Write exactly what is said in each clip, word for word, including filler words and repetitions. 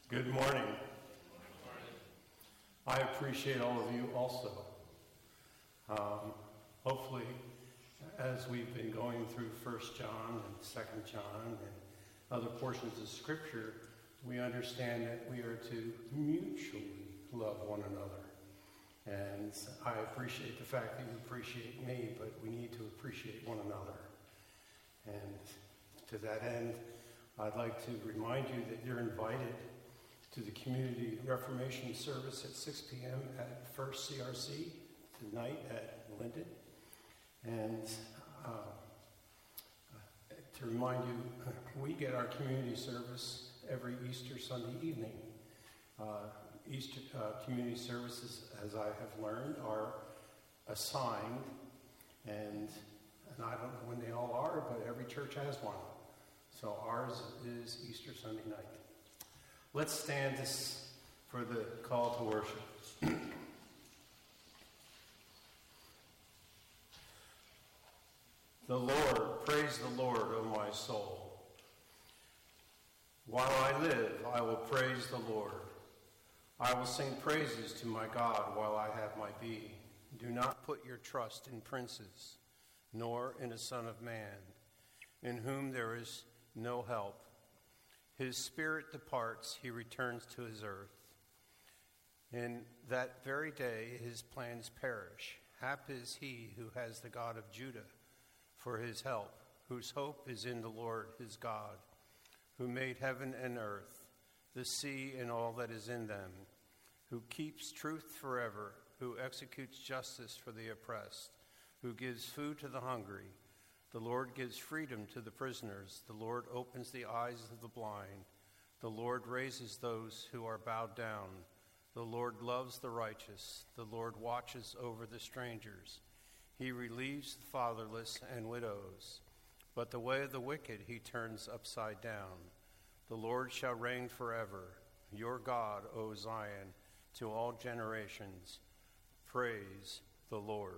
Good morning. I appreciate all of you also. Um, hopefully, as we've been going through First John and Second John and other portions of Scripture, we understand that we are to mutually love one another. And I appreciate the fact that you appreciate me, but we need to appreciate one another. And to that end, I'd like to remind you that you're invited to the Community Reformation Service at six p.m. at First C R C tonight at Linden. And uh, to remind you, we get our community service every Easter Sunday evening. Uh, Easter uh, community services, as I have learned, are assigned, and, and I don't know when they all are, but every church has one. So ours is Easter Sunday night. Let's stand this for the call to worship. The Lord, praise the Lord, O my soul. While I live, I will praise the Lord. I will sing praises to my God while I have my being. Do not put your trust in princes, nor in a son of man, in whom there is no help. His spirit departs, he returns to his earth. In that very day his plans perish. Hap is he who has the God of Judah for his help, whose hope is in the Lord his God, who made heaven and earth, the sea and all that is in them, who keeps truth forever, who executes justice for the oppressed, who gives food to the hungry. The Lord gives freedom to the prisoners. The Lord opens the eyes of the blind. The Lord raises those who are bowed down. The Lord loves the righteous. The Lord watches over the strangers. He relieves the fatherless and widows. But the way of the wicked he turns upside down. The Lord shall reign forever. Your God, O Zion, to all generations. Praise the Lord.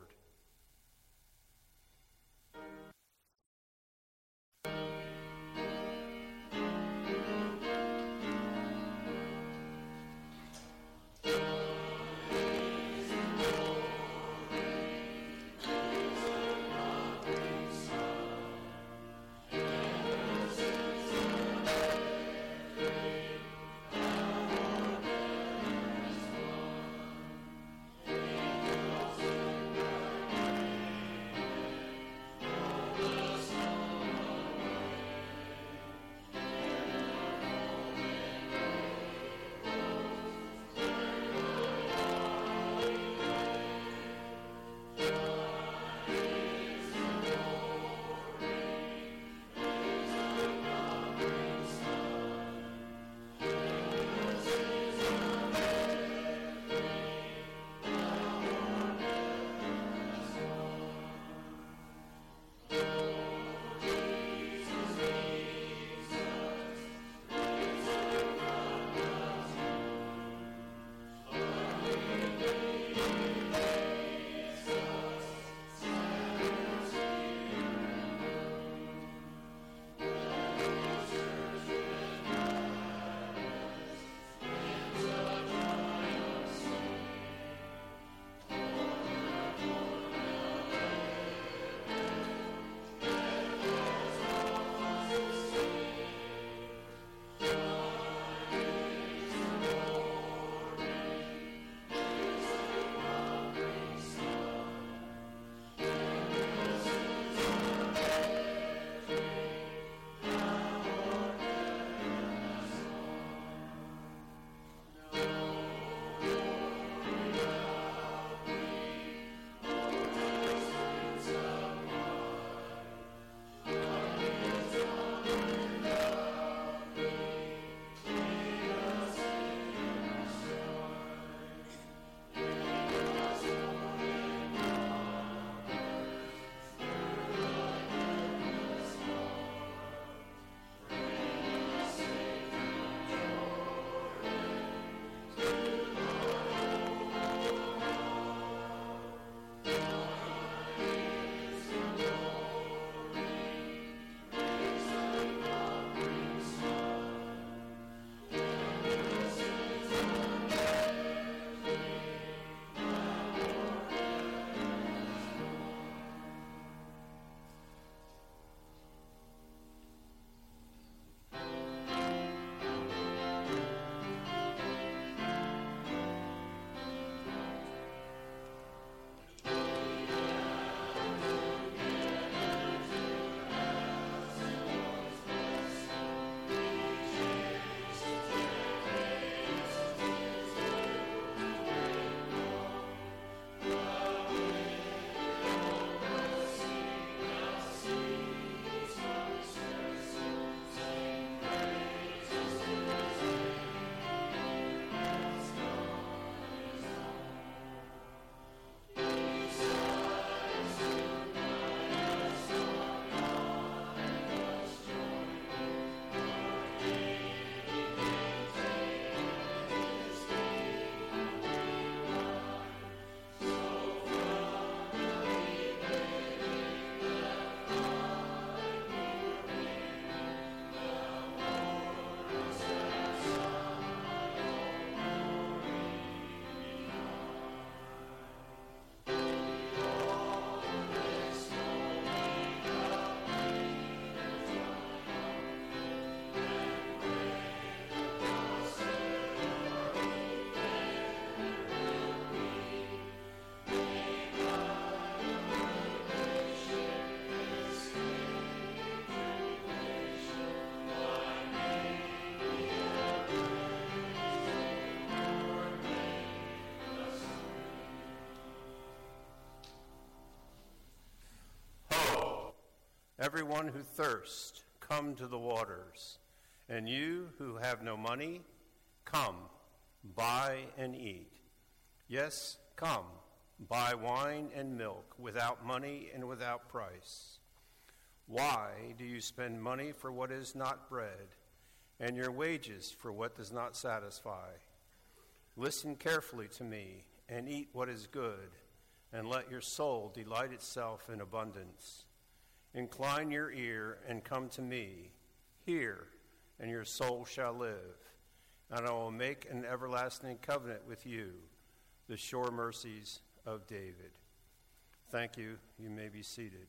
Everyone who thirsts, come to the waters. And you who have no money, come, buy and eat. Yes, come, buy wine and milk without money and without price. Why do you spend money for what is not bread, and your wages for what does not satisfy? Listen carefully to me, and eat what is good, and let your soul delight itself in abundance. Incline your ear and come to me. Hear, and your soul shall live. And I will make an everlasting covenant with you, the sure mercies of David. Thank you. You may be seated.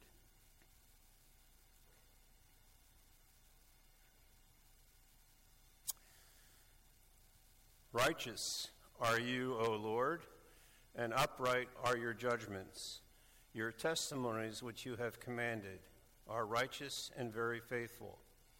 Righteous are you, O Lord, and upright are your judgments. Your testimonies which you have commanded are righteous and very faithful.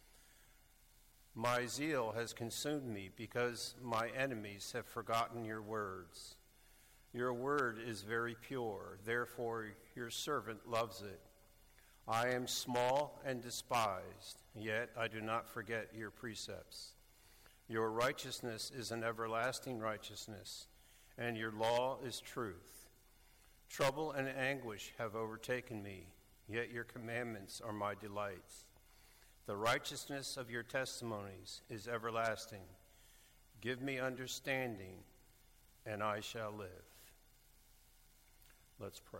My zeal has consumed me because my enemies have forgotten your words. Your word is very pure, therefore your servant loves it. I am small and despised, yet I do not forget your precepts. Your righteousness is an everlasting righteousness, and your law is truth. Trouble and anguish have overtaken me, yet your commandments are my delights. The righteousness of your testimonies is everlasting. Give me understanding, and I shall live. Let's pray.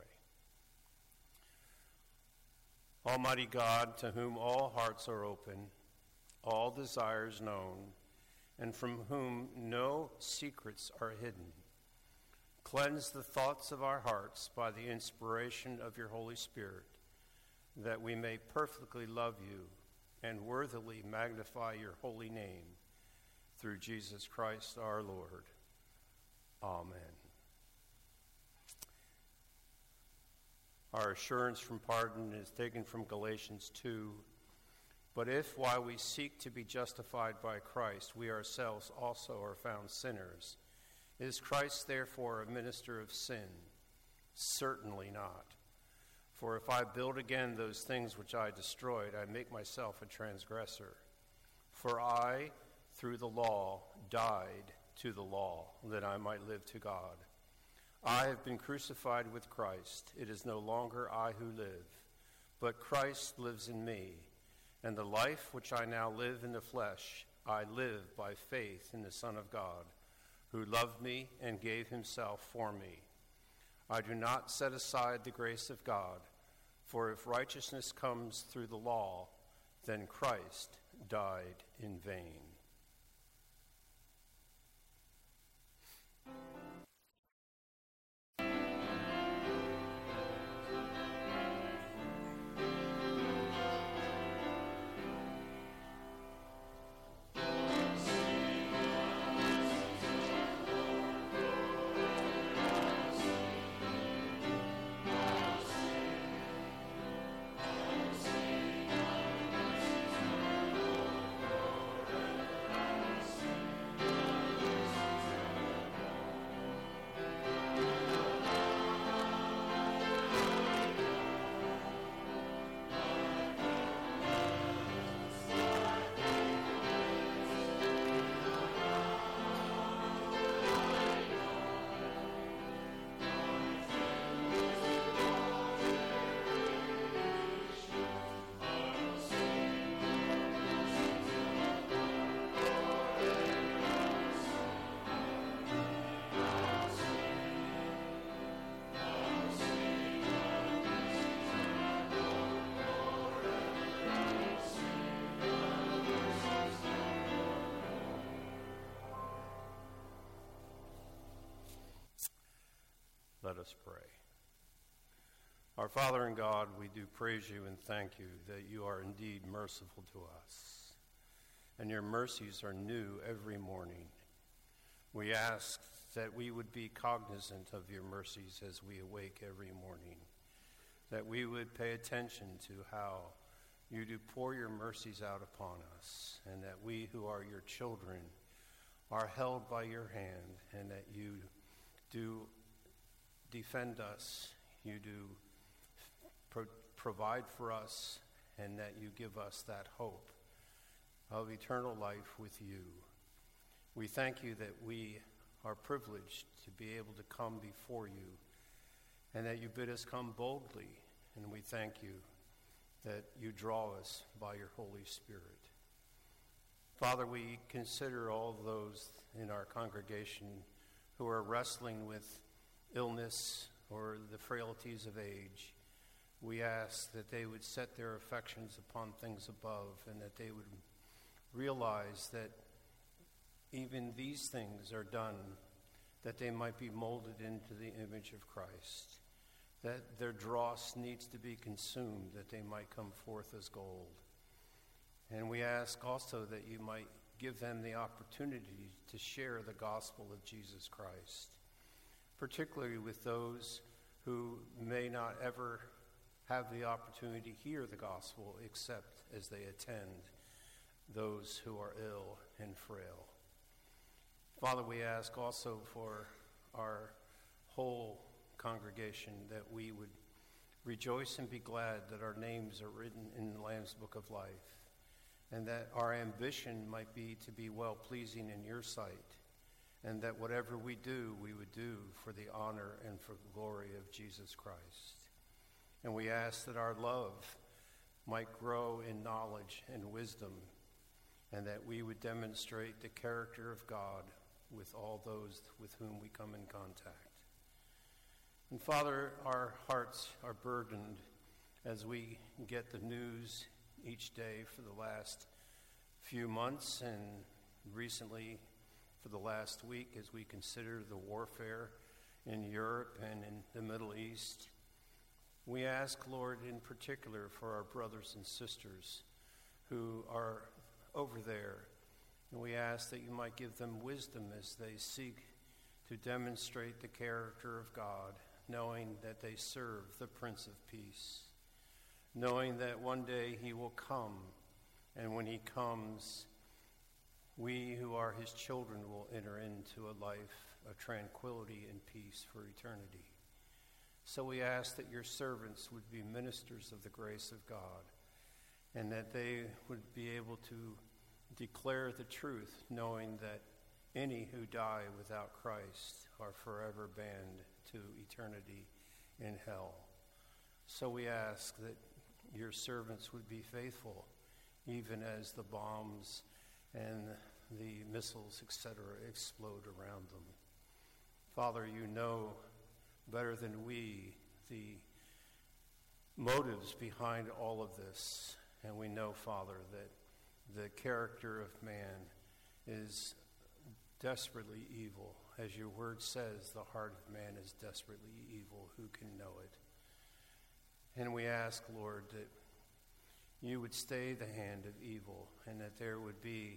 Almighty God, to whom all hearts are open, all desires known, and from whom no secrets are hidden, cleanse the thoughts of our hearts by the inspiration of your Holy Spirit, that we may perfectly love you and worthily magnify your holy name, through Jesus Christ our Lord. Amen. Our assurance from pardon is taken from Galatians two. But if, while we seek to be justified by Christ, we ourselves also are found sinners, is Christ therefore a minister of sin? Certainly not. For if I build again those things which I destroyed, I make myself a transgressor. For I, through the law, died to the law, that I might live to God. I have been crucified with Christ. It is no longer I who live, but Christ lives in me. And the life which I now live in the flesh, I live by faith in the Son of God, who loved me and gave himself for me. I do not set aside the grace of God, for if righteousness comes through the law, then Christ died in vain. Let us pray. Our Father and God, we do praise you and thank you that you are indeed merciful to us, and your mercies are new every morning. We ask that we would be cognizant of your mercies as we awake every morning, that we would pay attention to how you do pour your mercies out upon us, and that we who are your children are held by your hand, and that you do defend us, you do pro- provide for us, and that you give us that hope of eternal life with you. We thank you that we are privileged to be able to come before you, and that you bid us come boldly, and we thank you that you draw us by your Holy Spirit. Father, we consider all those in our congregation who are wrestling with illness or the frailties of age. We ask that they would set their affections upon things above, and that they would realize that even these things are done that they might be molded into the image of Christ, that their dross needs to be consumed, that they might come forth as gold. And we ask also that you might give them the opportunity to share the gospel of Jesus Christ, particularly with those who may not ever have the opportunity to hear the gospel except as they attend those who are ill and frail. Father, we ask also for our whole congregation that we would rejoice and be glad that our names are written in the Lamb's Book of Life, and that our ambition might be to be well-pleasing in your sight, and that whatever we do, we would do for the honor and for the glory of Jesus Christ. And we ask that our love might grow in knowledge and wisdom, and that we would demonstrate the character of God with all those with whom we come in contact. And Father, our hearts are burdened as we get the news each day for the last few months, and recently for the last week as we consider the warfare in Europe and in the Middle East. We ask, Lord, in particular for our brothers and sisters who are over there, and we ask that you might give them wisdom as they seek to demonstrate the character of God, knowing that they serve the Prince of Peace, knowing that one day he will come, and when he comes, we who are his children will enter into a life of tranquility and peace for eternity. So we ask that your servants would be ministers of the grace of God, and that they would be able to declare the truth, knowing that any who die without Christ are forever banned to eternity in hell. So we ask that your servants would be faithful, even as the bombs and the missiles, et cetera, explode around them. Father, you know better than we the motives behind all of this, and we know, Father, that the character of man is desperately evil. As your word says, the heart of man is desperately evil. Who can know it? And we ask, Lord, that you would stay the hand of evil, and that there would be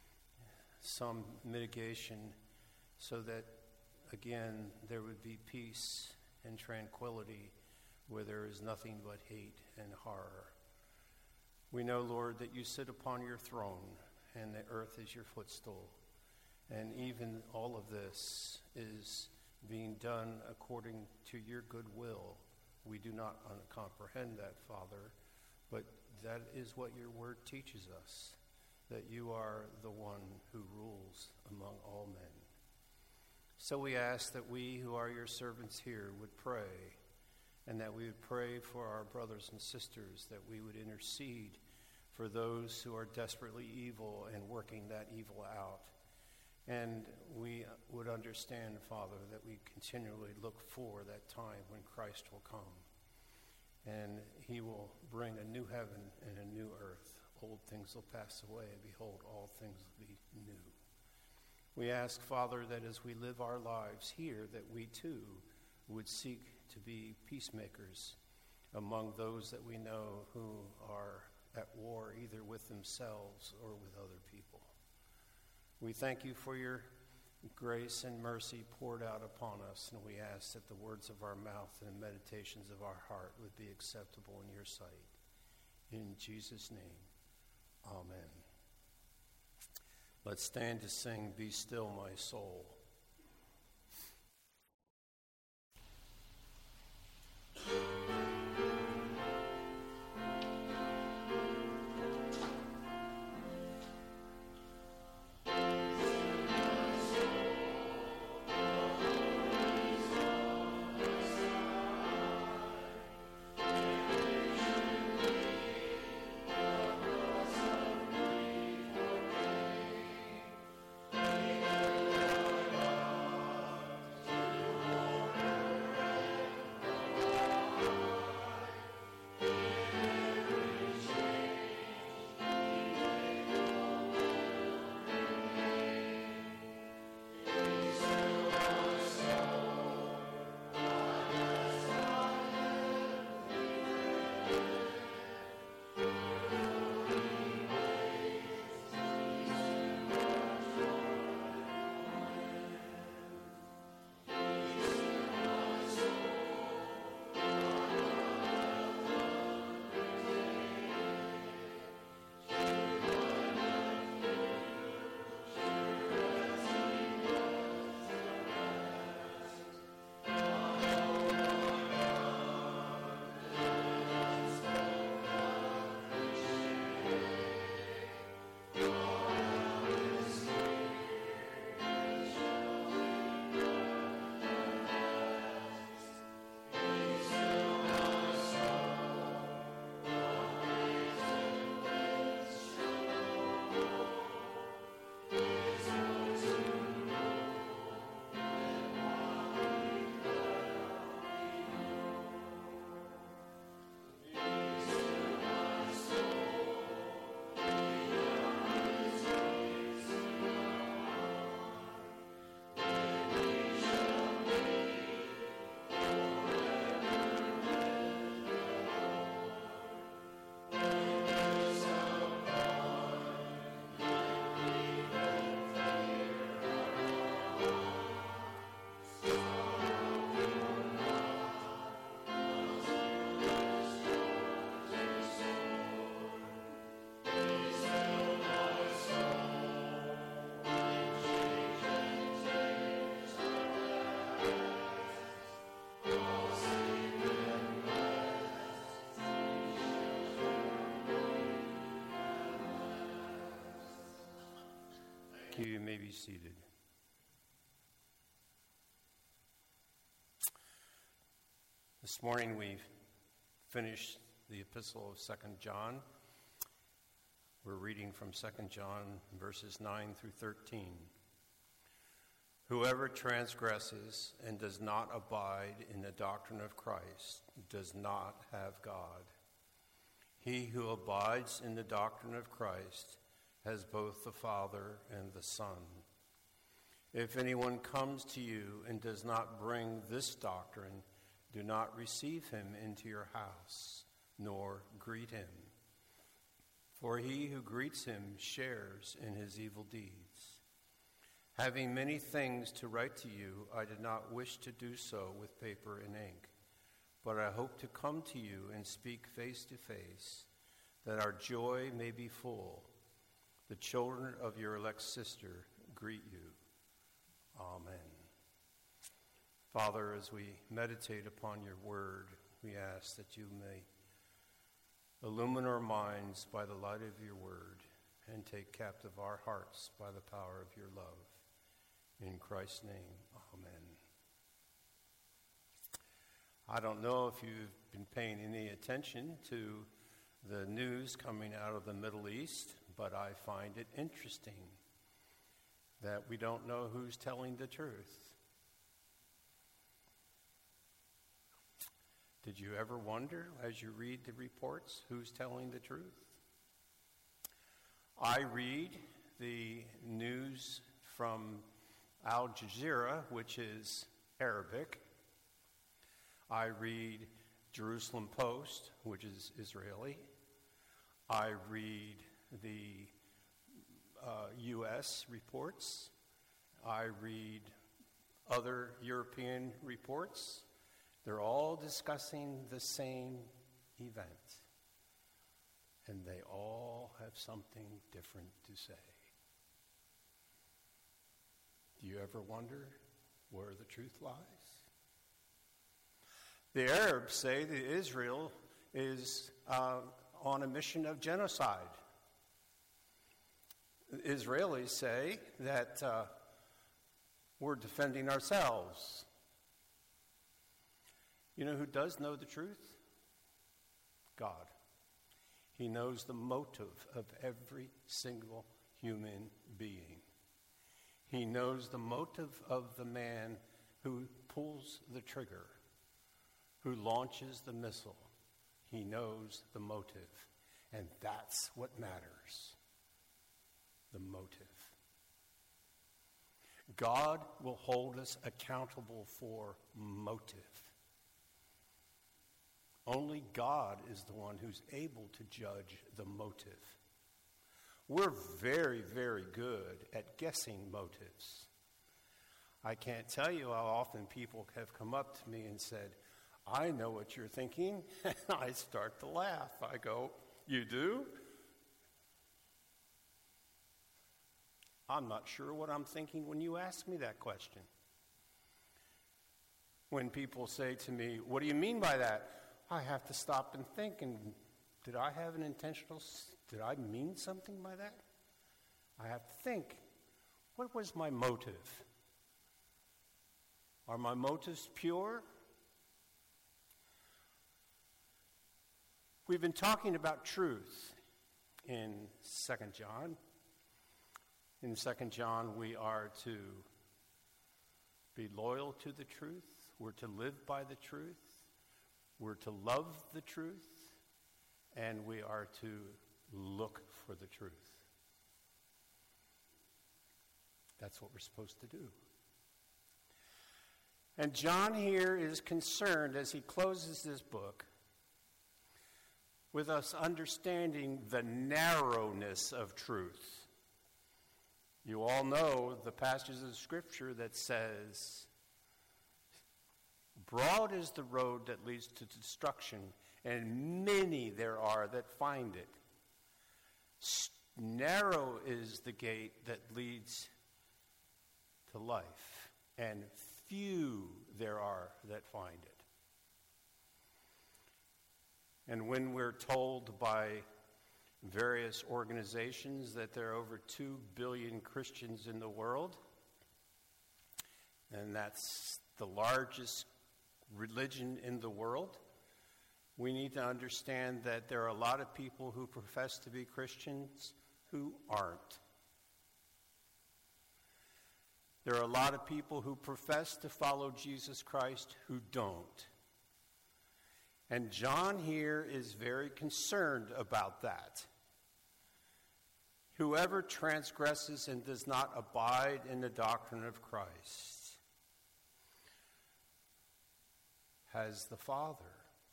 some mitigation so that, again, there would be peace and tranquility where there is nothing but hate and horror. We know, Lord, that you sit upon your throne, and the earth is your footstool. And even all of this is being done according to your good will. We do not comprehend that, Father, but that is what your word teaches us, that you are the one who rules among all men. So we ask that we who are your servants here would pray, and that we would pray for our brothers and sisters, that we would intercede for those who are desperately evil and working that evil out. And we would understand, Father, that we continually look for that time when Christ will come, and he will bring a new heaven and a new earth. Old things will pass away, and behold, all things will be new. We ask, Father, that as we live our lives here, that we too would seek to be peacemakers among those that we know who are at war either with themselves or with other people. We thank you for your grace and mercy poured out upon us, and we ask that the words of our mouth and the meditations of our heart would be acceptable in your sight. In Jesus' name, amen. Let's stand to sing, Be Still My Soul. Thank you. You may be seated. This morning we finished the epistle of Second John. We're reading from Second John verses nine through thirteen. Whoever transgresses and does not abide in the doctrine of Christ does not have God. He who abides in the doctrine of Christ has both the Father and the Son. If anyone comes to you and does not bring this doctrine, do not receive him into your house, nor greet him. For he who greets him shares in his evil deeds. Having many things to write to you, I did not wish to do so with paper and ink, but I hope to come to you and speak face to face, that our joy may be full. The children of your elect sister greet you. Amen. Father, as we meditate upon your word, we ask that you may illumine our minds by the light of your word and take captive our hearts by the power of your love. In Christ's name, amen. I don't know if you've been paying any attention to the news coming out of the Middle East, but I find it interesting that we don't know who's telling the truth. Did you ever wonder, as you read the reports, who's telling the truth? I read the news from Al Jazeera, which is Arabic. I read Jerusalem Post, which is Israeli. I read the uh, U S reports. I read other European reports. They're all discussing the same event, and they all have something different to say. Do you ever wonder where the truth lies? The Arabs say that Israel is uh, on a mission of genocide. The Israelis say that uh, we're defending ourselves. You know who does know the truth? God. He knows the motive of every single human being. He knows the motive of the man who pulls the trigger, who launches the missile. He knows the motive, and that's what matters, the motive. God will hold us accountable for motive. Only God is the one who's able to judge the motive. We're very, very good at guessing motives. I can't tell you how often people have come up to me and said, I know what you're thinking, and I start to laugh. I go, you do? I'm not sure what I'm thinking when you ask me that question. When people say to me, what do you mean by that? I have to stop and think, and did I have an intentional, did I mean something by that? I have to think, what was my motive? Are my motives pure? We've been talking about truth in Second John. In Second John, we are to be loyal to the truth. We're to live by the truth. We're to love the truth. And we are to look for the truth. That's what we're supposed to do. And John here is concerned as he closes this book with us understanding the narrowness of truth. You all know the passages of Scripture that says, broad is the road that leads to destruction, and many there are that find it. Narrow is the gate that leads to life, and few there are that find it. And when we're told by various organizations that there are over two billion Christians in the world, and that's the largest religion in the world. We need to understand that there are a lot of people who profess to be Christians who aren't. There are a lot of people who profess to follow Jesus Christ who don't. And John here is very concerned about that. Whoever transgresses and does not abide in the doctrine of Christ has the Father.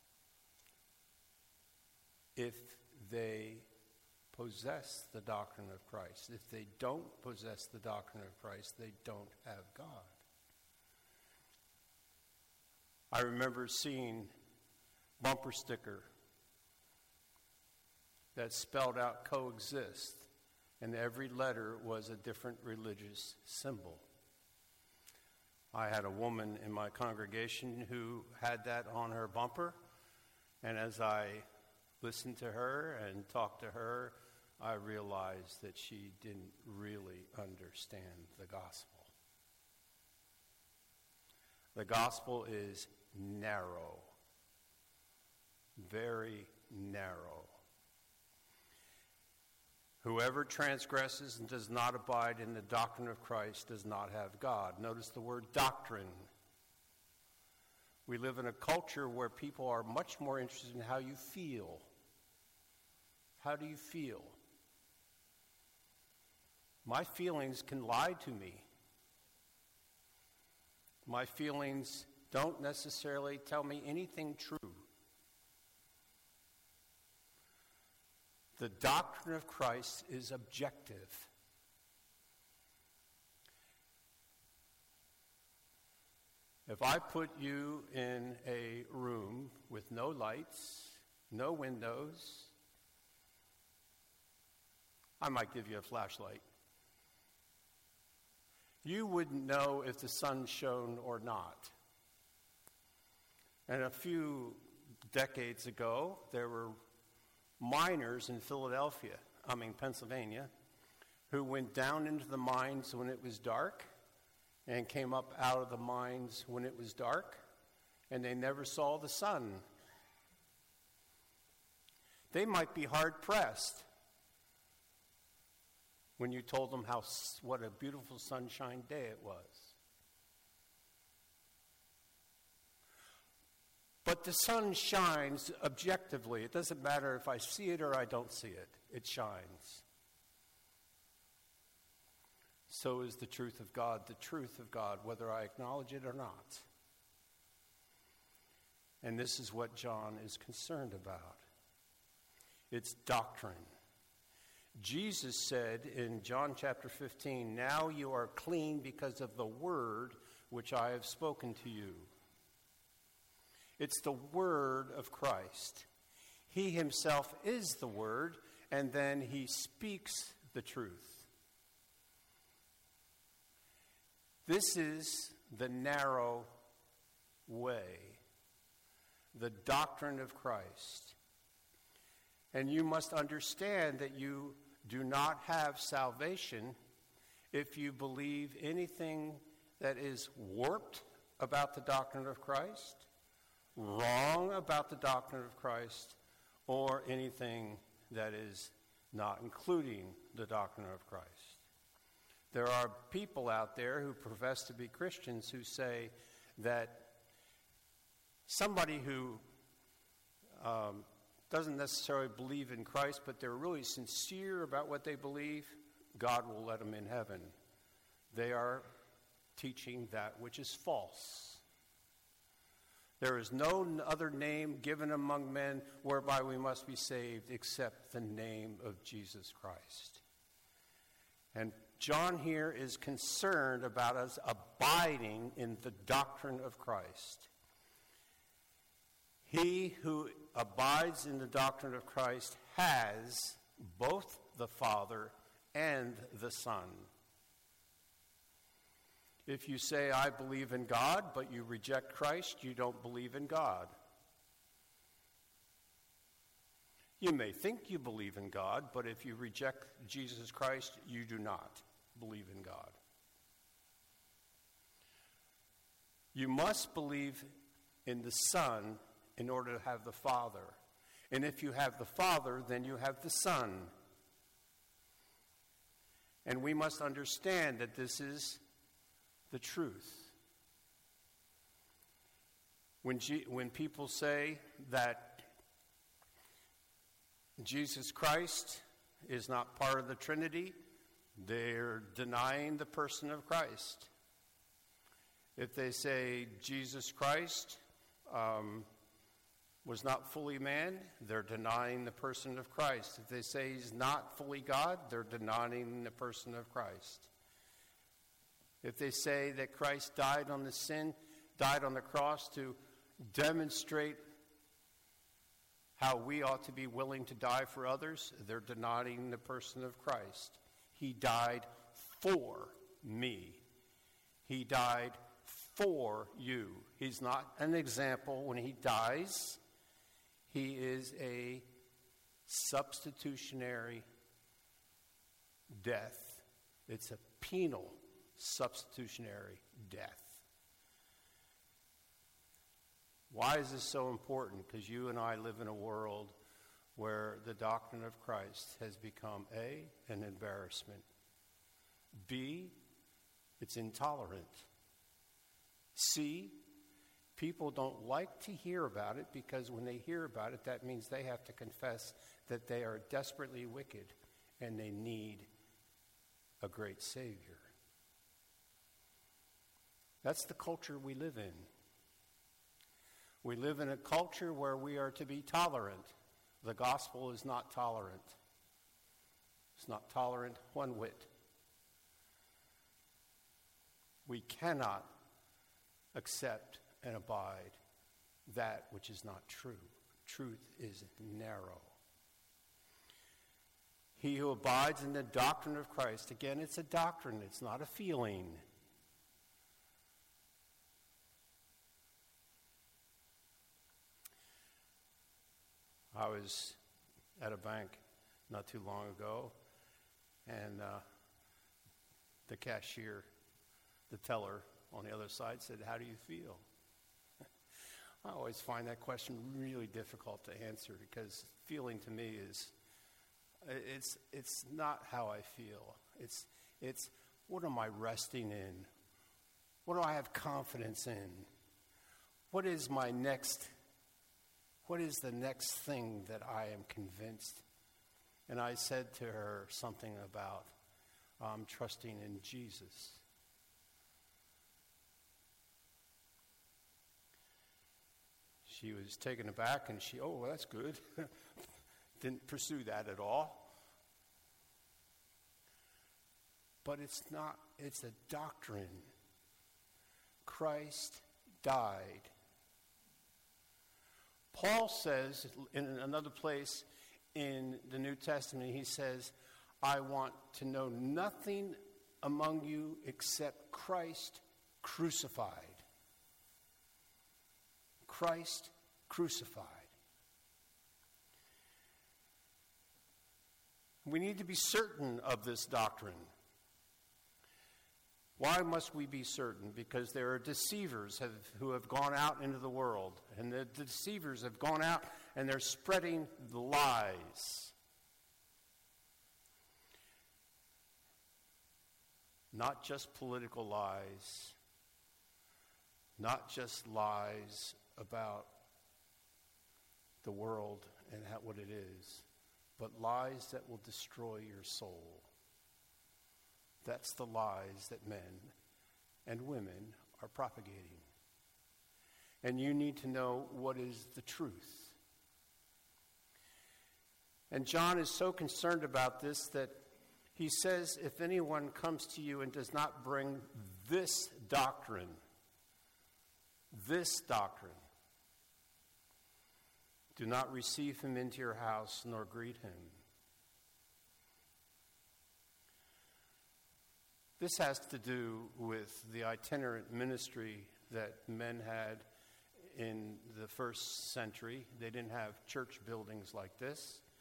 If they possess the doctrine of Christ. If they don't possess the doctrine of Christ, they don't have God. I remember seeing a bumper sticker that spelled out coexist, and every letter was a different religious symbol. I had a woman in my congregation who had that on her bumper, and as I listened to her and talked to her, I realized that she didn't really understand the gospel. The gospel is narrow, very narrow. Whoever transgresses and does not abide in the doctrine of Christ does not have God. Notice the word doctrine. We live in a culture where people are much more interested in how you feel. How do you feel? My feelings can lie to me. My feelings don't necessarily tell me anything true. The doctrine of Christ is objective. If I put you in a room with no lights, no windows, I might give you a flashlight. You wouldn't know if the sun shone or not. And a few decades ago, there were miners in Philadelphia, I mean Pennsylvania, who went down into the mines when it was dark and came up out of the mines when it was dark, and they never saw the sun. They might be hard-pressed when you told them how what a beautiful sunshine day it was. But the sun shines objectively. It doesn't matter if I see it or I don't see it. It shines. So is the truth of God the truth of God, whether I acknowledge it or not. And this is what John is concerned about. It's doctrine. Jesus said in John chapter fifteen, "Now you are clean because of the word which I have spoken to you." It's the word of Christ. He himself is the word, and then he speaks the truth. This is the narrow way, the doctrine of Christ. And you must understand that you do not have salvation if you believe anything that is warped about the doctrine of Christ, wrong about the doctrine of Christ, or anything that is not including the doctrine of Christ. There are people out there who profess to be Christians who say that somebody who um, doesn't necessarily believe in Christ, but they're really sincere about what they believe, God will let them in heaven. They are teaching that which is false. There is no other name given among men whereby we must be saved except the name of Jesus Christ. And John here is concerned about us abiding in the doctrine of Christ. He who abides in the doctrine of Christ has both the Father and the Son. If you say, "I believe in God," but you reject Christ, you don't believe in God. You may think you believe in God, but if you reject Jesus Christ, you do not believe in God. You must believe in the Son in order to have the Father. And if you have the Father, then you have the Son. And we must understand that this is the truth. When, G- when people say that Jesus Christ is not part of the Trinity, they're denying the person of Christ. If they say Jesus Christ um, was not fully man, they're denying the person of Christ. If they say he's not fully God, they're denying the person of Christ. If they say that Christ died on the sin, died on the cross to demonstrate how we ought to be willing to die for others, they're denying the person of Christ. He died for me. He died for you. He's not an example when he dies. He is a substitutionary death. It's a penal substitutionary death. Why is this so important? Because you and I live in a world where the doctrine of Christ has become A, an embarrassment, B, it's intolerant, C, people don't like to hear about it because when they hear about it, that means they have to confess that they are desperately wicked and they need a great Savior. That's the culture we live in. We live in a culture where we are to be tolerant. The gospel is not tolerant. It's not tolerant one whit. We cannot accept and abide that which is not true. Truth is narrow. He who abides in the doctrine of Christ, again, it's a doctrine, it's not a feeling. I was at a bank not too long ago, and uh, the cashier, the teller on the other side said, "How do you feel?" I always find that question really difficult to answer because feeling to me is, it's it's not how I feel. It's it's what am I resting in? What do I have confidence in? What is my next What is the next thing that I am convinced? And I said to her something about um, trusting in Jesus. She was taken aback and she, oh, well, that's good. Didn't pursue that at all. But it's not, it's a doctrine. Christ died. Paul says in another place in the New Testament, he says, I want to know nothing among you except Christ crucified. Christ crucified. We need to be certain of this doctrine. Why must we be certain? Because there are deceivers have, who have gone out into the world, and the deceivers have gone out and they're spreading the lies. Not just political lies, not just lies about the world and how, what it is, but lies that will destroy your soul. That's the lies that men and women are propagating. And you need to know what is the truth. And John is so concerned about this that he says, if anyone comes to you and does not bring this doctrine, this doctrine, do not receive him into your house nor greet him. This has to do with the itinerant ministry that men had in the first century. They didn't have church buildings like this.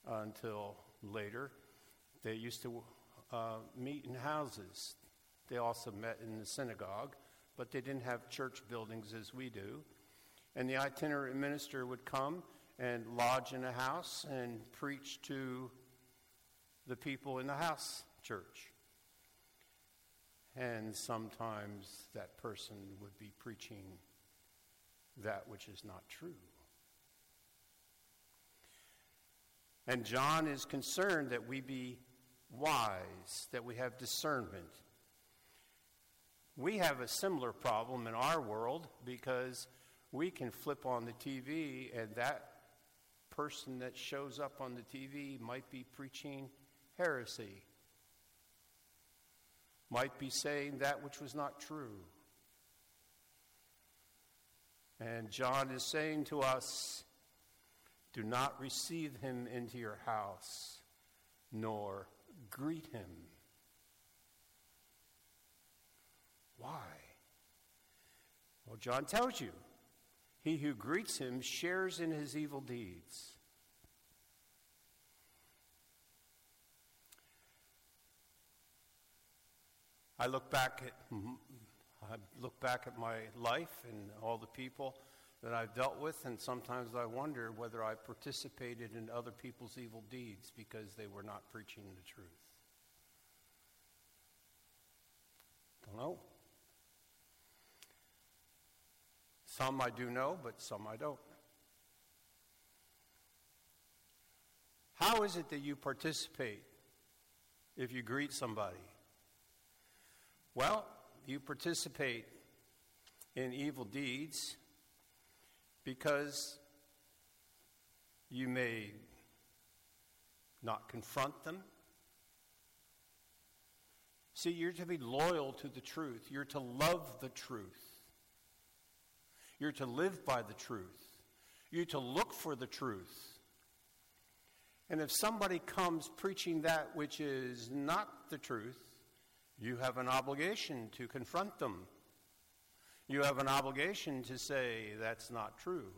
until later. They used to uh, meet in houses. They also met in the synagogue, but they didn't have church buildings as we do. And the itinerant minister would come and lodge in a house and preach to the people in the house church. And sometimes that person would be preaching that which is not true. And John is concerned that we be wise, that we have discernment. We have a similar problem in our world because we can flip on the T V and that person that shows up on the T V might be preaching heresy, might be saying that which was not true. And John is saying to us, do not receive him into your house, nor greet him. Why? Well, John tells you, he who greets him shares in his evil deeds. I look back at I look back at my life and all the people that I've dealt with, and sometimes I wonder whether I participated in other people's evil deeds because they were not preaching the truth. Don't know. Some I do know, but some I don't. How is it that you participate if you greet somebody? Well, you participate in evil deeds because you may not confront them. See, you're to be loyal to the truth. You're to love the truth. You're to live by the truth. You're to look for the truth. And if somebody comes preaching that which is not the truth, you have an obligation to confront them. You have an obligation to say that's not true.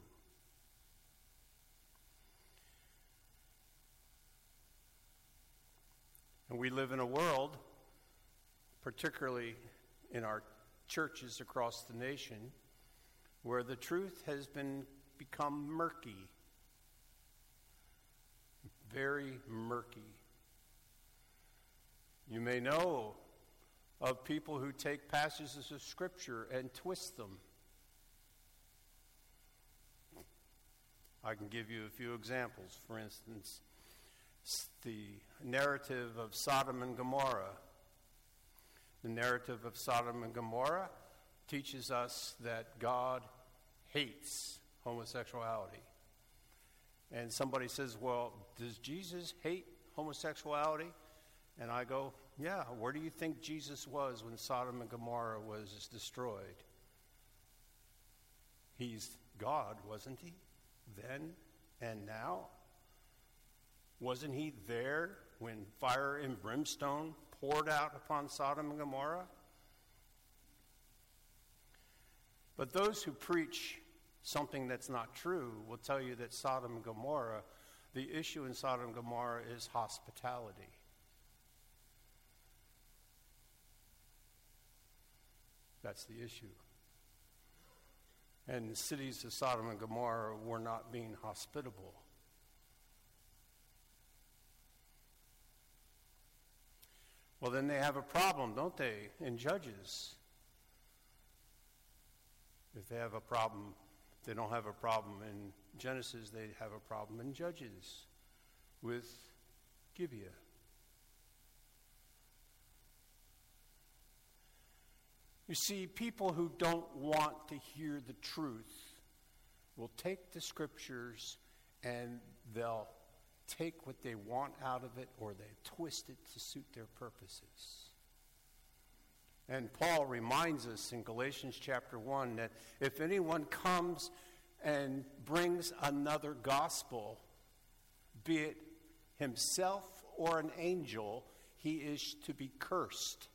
And we live in a world, particularly in our churches across the nation, where the truth has been become murky. Very murky. You may know of people who take passages of Scripture and twist them. I can give you a few examples. For instance, the narrative of Sodom and Gomorrah. The narrative of Sodom and Gomorrah teaches us that God hates homosexuality. And somebody says, well, does Jesus hate homosexuality? And I go, yeah, where do you think Jesus was when Sodom and Gomorrah was destroyed? He's God, wasn't he? Then and now? Wasn't he there when fire and brimstone poured out upon Sodom and Gomorrah? But those who preach something that's not true will tell you that Sodom and Gomorrah, the issue in Sodom and Gomorrah is hospitality. That's the issue. And the cities of Sodom and Gomorrah were not being hospitable. Well, then they have a problem, don't they, in Judges? If they have a problem, they don't have a problem in Genesis, they have a problem in Judges with Gibeah. You see, people who don't want to hear the truth will take the Scriptures and they'll take what they want out of it, or they twist it to suit their purposes. And Paul reminds us in Galatians chapter one that if anyone comes and brings another gospel, be it himself or an angel, he is to be cursed.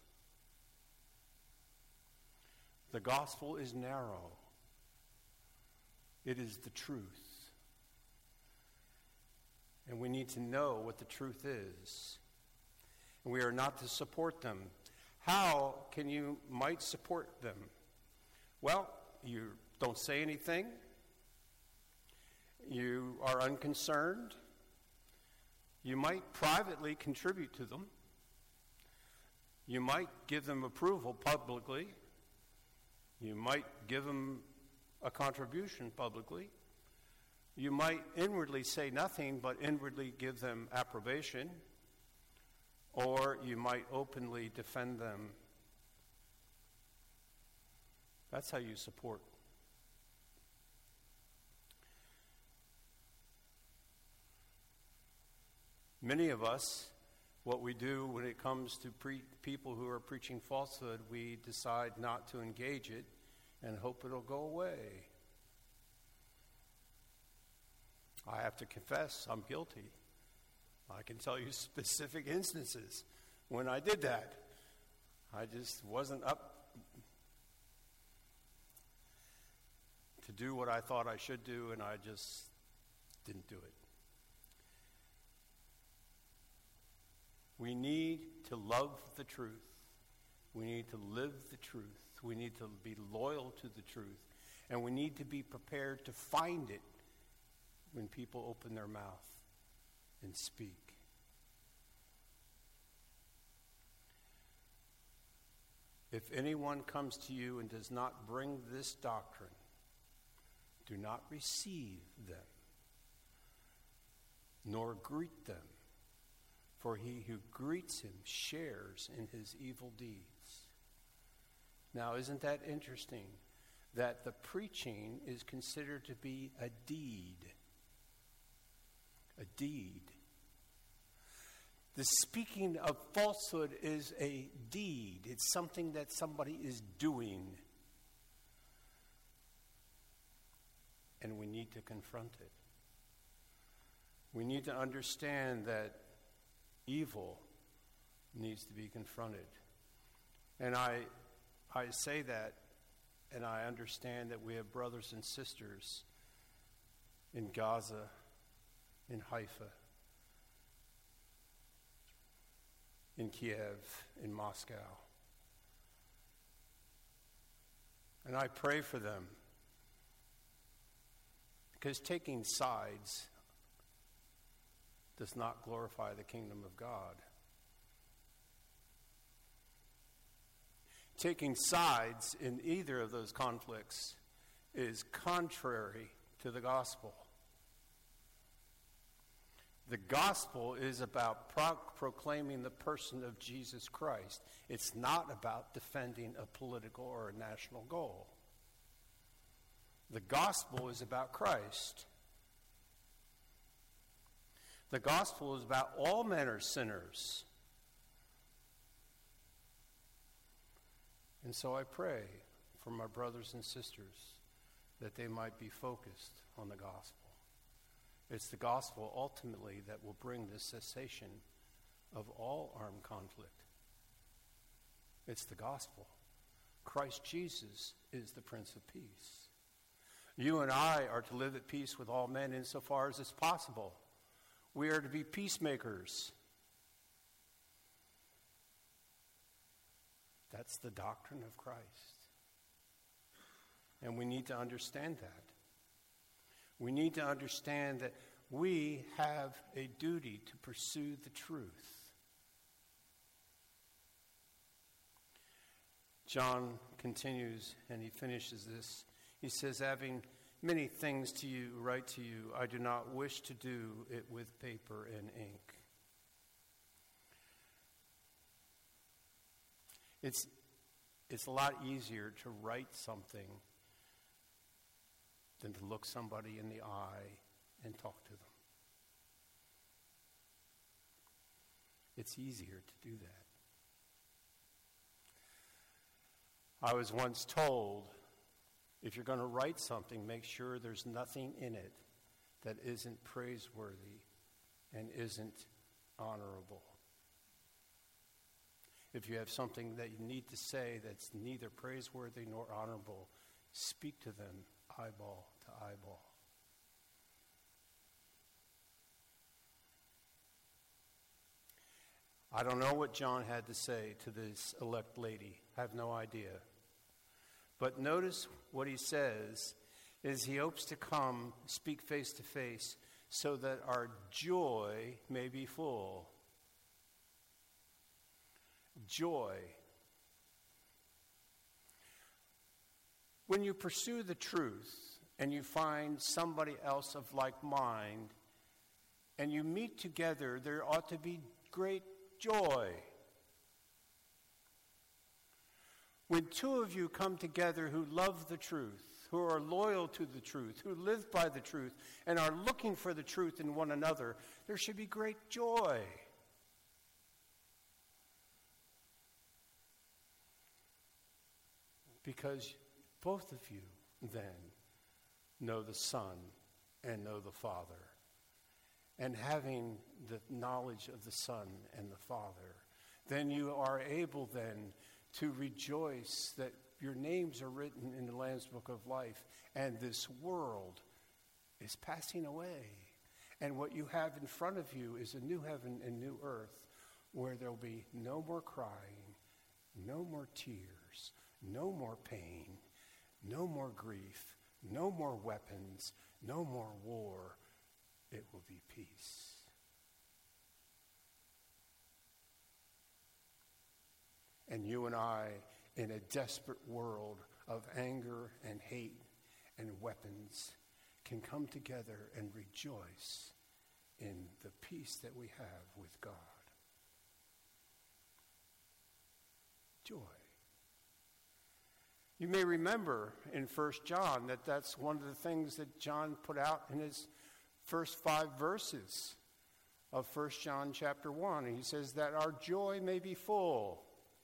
The gospel is narrow. It is the truth. And we need to know what the truth is. And we are not to support them. How can you might support them? Well, you don't say anything. You are unconcerned. You might privately contribute to them. You might give them approval publicly. You might give them a contribution publicly. You might inwardly say nothing, but inwardly give them approbation. Or you might openly defend them. That's how you support. Many of us, what we do when it comes to pre- people who are preaching falsehood, we decide not to engage it and hope it'll go away. I have to confess, I'm guilty. I can tell you specific instances when I did that. I just wasn't up to do what I thought I should do, and I just didn't do it. We need to love the truth. We need to live the truth. We need to be loyal to the truth. And we need to be prepared to find it when people open their mouth and speak. If anyone comes to you and does not bring this doctrine, do not receive them, nor greet them. For he who greets him shares in his evil deeds. Now, isn't that interesting? That the preaching is considered to be a deed. A deed. The speaking of falsehood is a deed. It's something that somebody is doing. And we need to confront it. We need to understand that evil needs to be confronted. And I I say that, and I understand that we have brothers and sisters in Gaza, in Haifa, in Kiev, in Moscow. And I pray for them, because taking sides does not glorify the kingdom of God. Taking sides in either of those conflicts is contrary to the gospel. The gospel is about pro- proclaiming the person of Jesus Christ. It's not about defending a political or a national goal. The gospel is about Christ. The gospel is about all men are sinners. And so I pray for my brothers and sisters that they might be focused on the gospel. It's the gospel ultimately that will bring the cessation of all armed conflict. It's the gospel. Christ Jesus is the Prince of Peace. You and I are to live at peace with all men insofar as it's possible. We are to be peacemakers. That's the doctrine of Christ. And we need to understand that. We need to understand that we have a duty to pursue the truth. John continues, and he finishes this. He says, having many things to you, write to you, I do not wish to do it with paper and ink. It's, it's a lot easier to write something than to look somebody in the eye and talk to them. It's easier to do that. I was once told, if you're going to write something, make sure there's nothing in it that isn't praiseworthy and isn't honorable. If you have something that you need to say that's neither praiseworthy nor honorable, speak to them eyeball to eyeball. I don't know what John had to say to this elect lady. I have no idea. But notice what he says is he hopes to come, speak face to face, so that our joy may be full. Joy. When you pursue the truth and you find somebody else of like mind and you meet together, there ought to be great joy. When two of you come together who love the truth, who are loyal to the truth, who live by the truth, and are looking for the truth in one another, there should be great joy. Because both of you then know the Son and know the Father. And having the knowledge of the Son and the Father, then you are able then to rejoice that your names are written in the Lamb's Book of Life, and this world is passing away. And what you have in front of you is a new heaven and new earth where there will be no more crying, no more tears, no more pain, no more grief, no more weapons, no more war. It will be peace. And you and I, in a desperate world of anger and hate and weapons, can come together and rejoice in the peace that we have with God. Joy. You may remember in First John that that's one of the things that John put out in his first five verses of First John chapter one. He says that our joy may be full.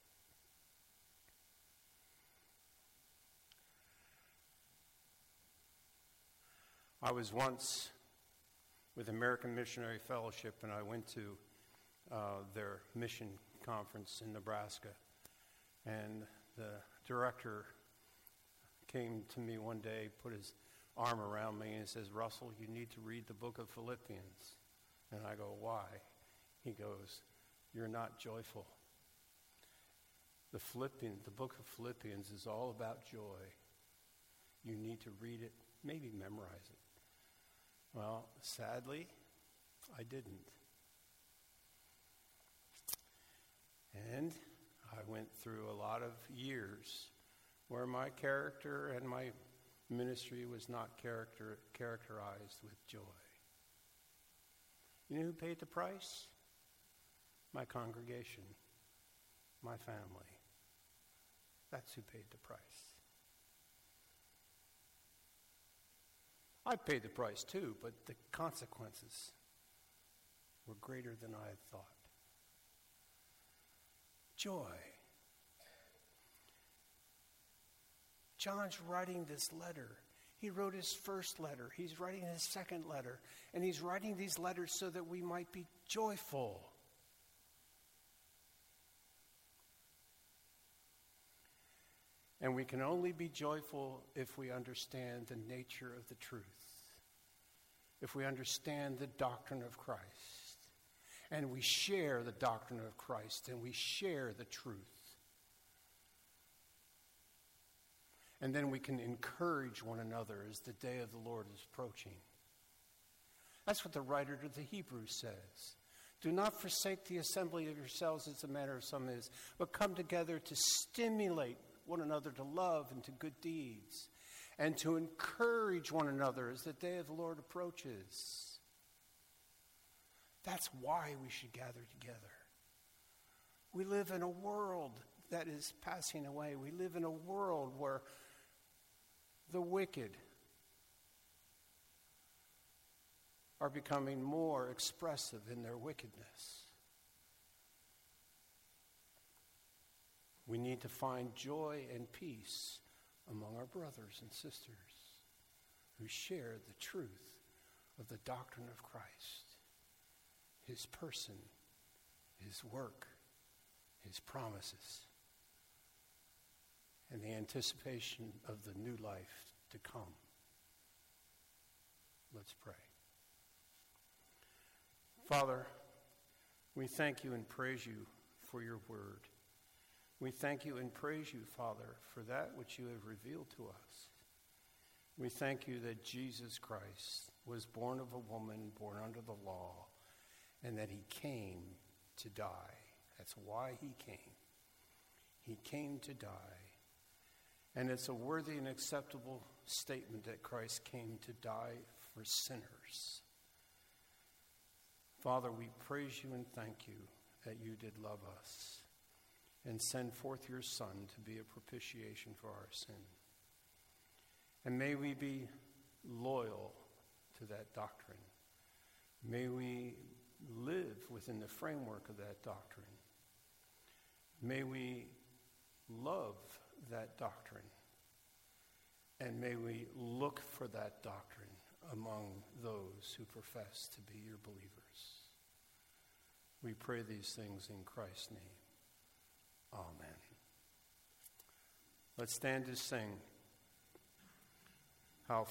I was once with American Missionary Fellowship, and I went to uh, their mission conference in Nebraska. And the director came to me one day, put his arm around me, and says, "Russell, you need to read the book of Philippians." And I go, "Why?" He goes, "You're not joyful." The Philippians, the book of Philippians is all about joy. You need to read it, maybe memorize it. Well, sadly, I didn't. And I went through a lot of years where my character and my ministry was not character, characterized with joy. You know who paid the price? My congregation, my family. That's who paid the price. I paid the price too, but the consequences were greater than I had thought. Joy. John's writing this letter. He wrote his first letter. He's writing his second letter. And he's writing these letters so that we might be joyful. And we can only be joyful if we understand the nature of the truth, if we understand the doctrine of Christ, and we share the doctrine of Christ, and we share the truth. And then we can encourage one another as the day of the Lord is approaching. That's what the writer to the Hebrews says. Do not forsake the assembly of yourselves as the manner of some is, but come together to stimulate one another to love and to good deeds, and to encourage one another as the day of the Lord approaches. That's why we should gather together. We live in a world that is passing away. We live in a world where the wicked are becoming more expressive in their wickedness. We need to find joy and peace among our brothers and sisters who share the truth of the doctrine of Christ, his person, his work, his promises, and the anticipation of the new life to come. Let's pray. Father, We thank you and praise you for your word. We thank you and praise you, Father, for that which you have revealed to us. We thank you that Jesus Christ was born of a woman, born under the law, and that he came to die. That's why he came. He came to die. And it's a worthy and acceptable statement that Christ came to die for sinners. Father, we praise you and thank you that you did love us and send forth your Son to be a propitiation for our sin. And may we be loyal to that doctrine. May we live within the framework of that doctrine. May we love that doctrine. And may we look for that doctrine among those who profess to be your believers. We pray these things in Christ's name. Amen. Let's stand to sing. How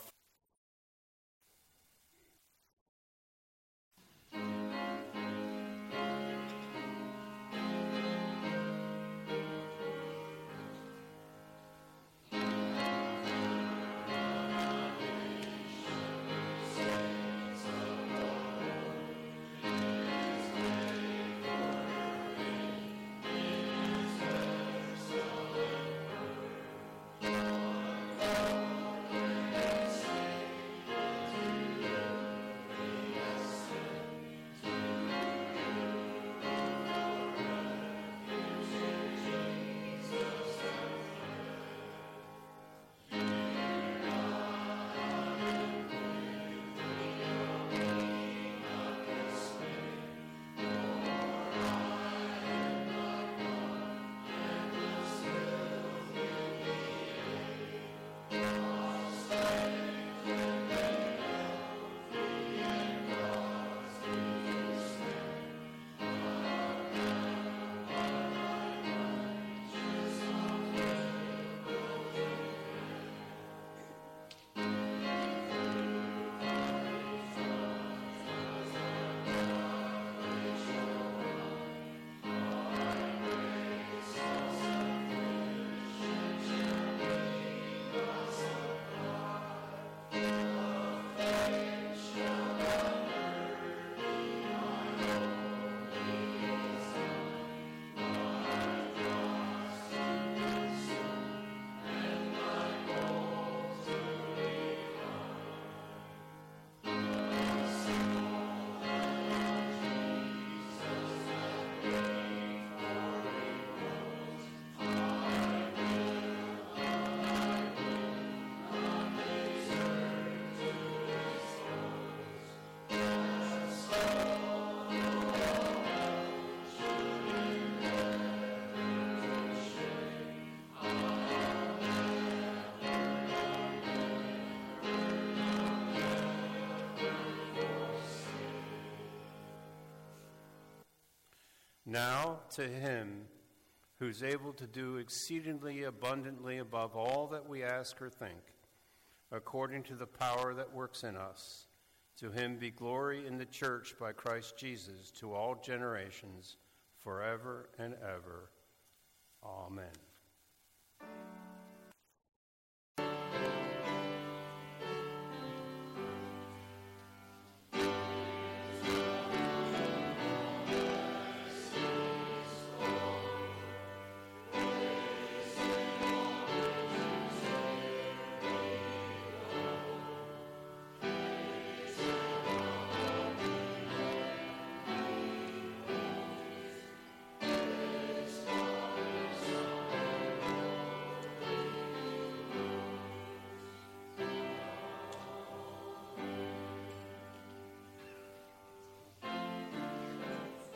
Now to him who's able to do exceedingly abundantly above all that we ask or think, according to the power that works in us, to him be glory in the church by Christ Jesus to all generations, forever and ever.